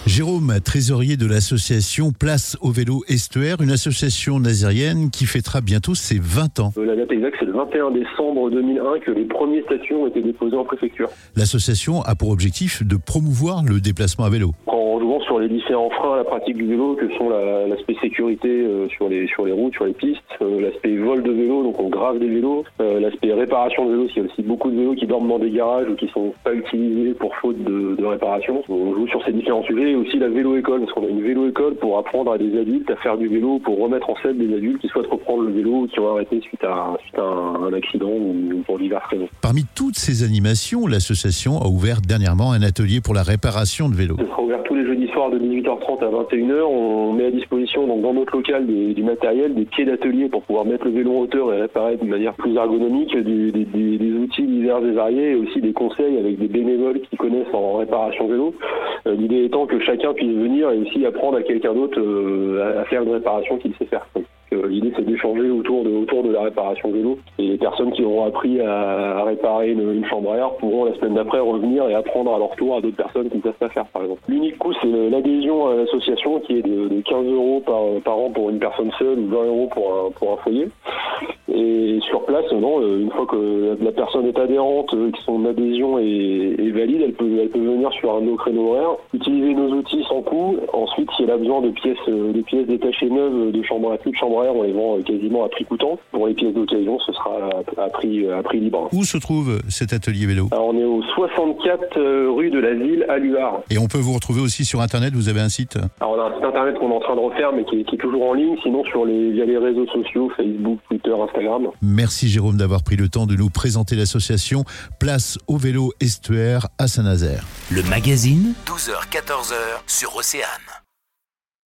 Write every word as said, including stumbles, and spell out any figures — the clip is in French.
Jérôme, trésorier de l'association Place au vélo Estuaire, une association nazérienne qui fêtera bientôt ses vingt ans. La date exacte, c'est le vingt et un décembre deux mille un que les premiers statuts ont été déposés en préfecture. L'association a pour objectif de promouvoir le déplacement à vélo. En jouant sur les différents freins à la pratique du vélo, que sont la, l'aspect sécurité euh, sur les sur les routes, sur les pistes, euh, l'aspect vol de vélo, donc on grave des vélos, euh, l'aspect réparation de vélos, il y a aussi beaucoup de vélos qui dorment dans des garages ou qui sont pas utilisés pour faute de, de réparation. On joue sur ces différents sujets et aussi la vélo-école, parce qu'on a une vélo-école pour apprendre à des adultes à faire du vélo, pour remettre en selle des adultes qui souhaitent reprendre le vélo ou qui ont arrêté suite à, suite à un, un accident ou pour diverses raisons. Parmi toutes ces animations, l'association a ouvert dernièrement un atelier pour la réparation de vélos. Ce sera ouvert tous les jeudis soirs de dix-huit heures trente à vingt et une heures. On met à disposition donc dans notre local des, du matériel, des pieds d'atelier pour pouvoir mettre le vélo en hauteur et réparer de manière plus ergonomique, des, des, des, des outils divers et variés et aussi des conseils avec des bénévoles qui connaissent en réparation vélo. Euh, l'idée étant que chacun puisse venir et aussi apprendre à quelqu'un d'autre euh, à faire une réparation qu'il sait faire. Euh, l'idée c'est d'échanger autour de, autour de la réparation vélo et les personnes qui auront appris à, à réparer une, une chambre à air pourront la semaine d'après revenir et apprendre à leur tour à d'autres personnes qui ne savent pas faire par exemple. L'unique coût c'est l'adhésion à l'association qui est de, de quinze euros par, par an pour une personne seule ou vingt euros pour un, pour un foyer. Et sur place, non, une fois que la personne est adhérente, que son adhésion est, est valide, elle peut, elle peut venir sur un de nos créneaux horaires, utiliser nos outils sans coût. Ensuite, si elle a besoin de pièces, de pièces détachées neuves, de chambre à plus de chambre à air, on les vend quasiment à prix coûtant. Pour les pièces d'occasion, ce sera à prix, à prix libre. Où se trouve cet atelier vélo ? Alors, on est au soixante-quatre rue de la Ville à Luard. Et on peut vous retrouver aussi sur Internet, vous avez un site ? Alors, on a un site Internet qu'on est en train de refaire, mais qui est, qui est toujours en ligne. Sinon, sur les, via les réseaux sociaux, Facebook, Twitter, Instagram. Merci Jérôme d'avoir pris le temps de nous présenter l'association Place au vélo Estuaire à Saint-Nazaire. Le magazine, douze heures quatorze heures sur Océane.